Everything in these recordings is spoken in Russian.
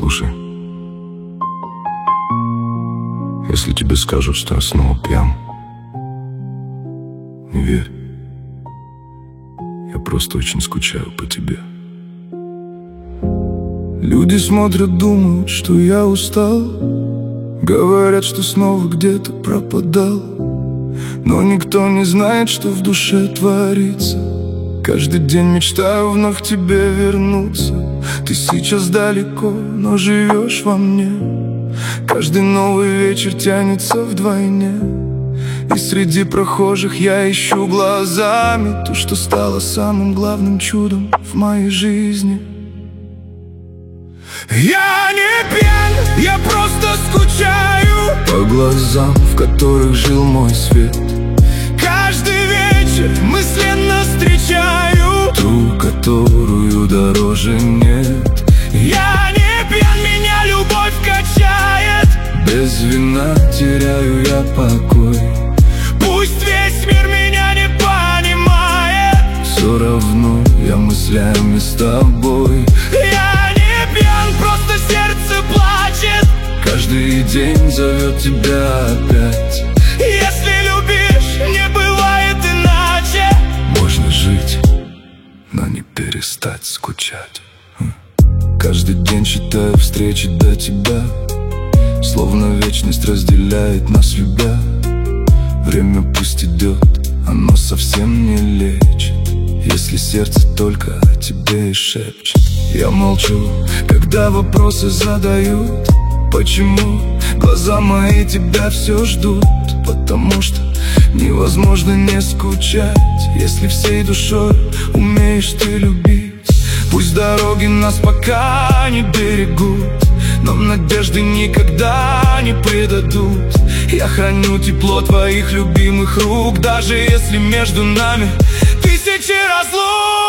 Послушай, если тебе скажут, что я снова пьян, не верь. Я просто очень скучаю по тебе. Люди смотрят, думают, что я устал, говорят, что снова где-то пропадал, но никто не знает, что в душе творится. Каждый день мечтаю вновь к тебе вернуться. Ты сейчас далеко, но живешь во мне. Каждый новый вечер тянется вдвойне, и среди прохожих я ищу глазами то, что стало самым главным чудом в моей жизни. Я не пьян, я просто скучаю по глазам, в которых жил мой свет. Каждый вечер мысленно встречаю ту, которую дороже нет. Я не пьян, меня любовь качает. Без вина теряю я покой. Пусть весь мир меня не понимает, все равно я мыслями с тобой. Я не пьян, просто сердце плачет. Каждый день зовет тебя опять. Если любишь, не бывает иначе. Можно жить, но не перестать скучать. Каждый день считаю встречи до тебя, словно вечность разделяет нас, любя. Время пусть идет, оно совсем не лечит, если сердце только о тебе и шепчет. Я молчу, когда вопросы задают. Почему глаза мои тебя все ждут? Потому что невозможно не скучать, если всей душой умеешь ты любить. Пусть дороги нас пока не берегут, но надежды никогда не предадут. Я храню тепло твоих любимых рук, даже если между нами тысячи разлук.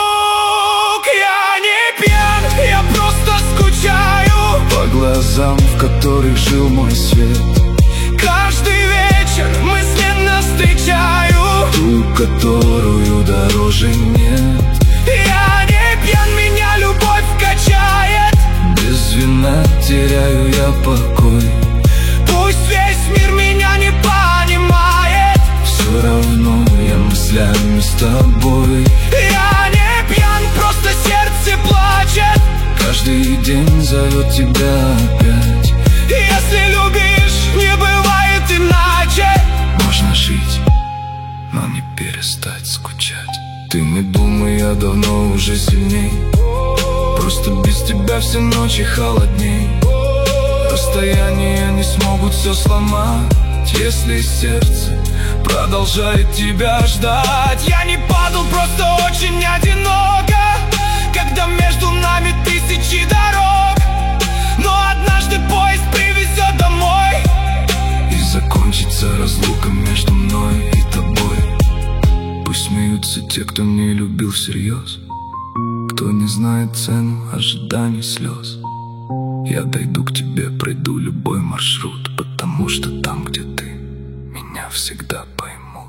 Я не пьян, я просто скучаю по глазам, в которых жил мой свет. Каждый вечер мысленно встречаю ту, которую дороже нет. Я не пьян, меня любовь качает. Без вина теряю я покой. Пусть весь мир меня не понимает, все равно я мыслями с тобой. Я не пьян, просто сердце плачет. Каждый день зовет тебя опять. Если любишь, не бывает иначе. Можно жить, но не перестать скучать. Ты не думай, я давно уже сильней, просто без тебя все ночи холодней. Расстояния не смогут все сломать, если сердце продолжает тебя ждать. Я не падал, просто очень одиноко, когда между нами тысячи дорог. Но однажды поезд привезет домой, и закончится разлука между мной и тобой. Пусть смеются те, кто не любил всерьез, кто не знает цену ожиданий слез. Я дойду к тебе, пройду любой маршрут, потому что там, где ты, меня всегда поймут.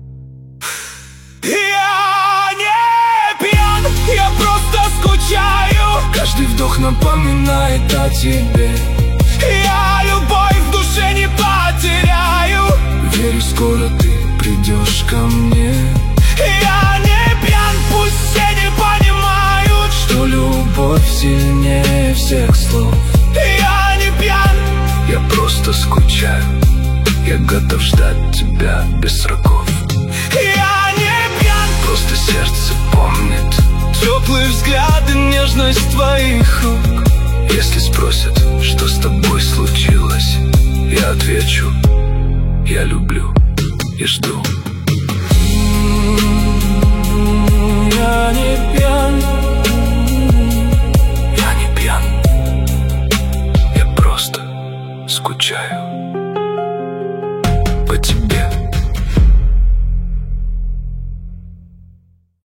Я не пьян, я просто скучаю. Каждый вдох напоминает о тебе. Я любовь в душе не потеряю. Верю, скоро ты придешь ко мне. Я не пьян, пусть все не понимают, что любовь сильнее всех слов. Я не пьян, я просто скучаю. Я готов ждать тебя без сроков. Я не пьян, просто сердце помнит теплый взгляд и нежность твоих рук. Если спросят, что с тобой случилось, я отвечу: я люблю и жду. Я не пьян, я не пьян, я просто скучаю.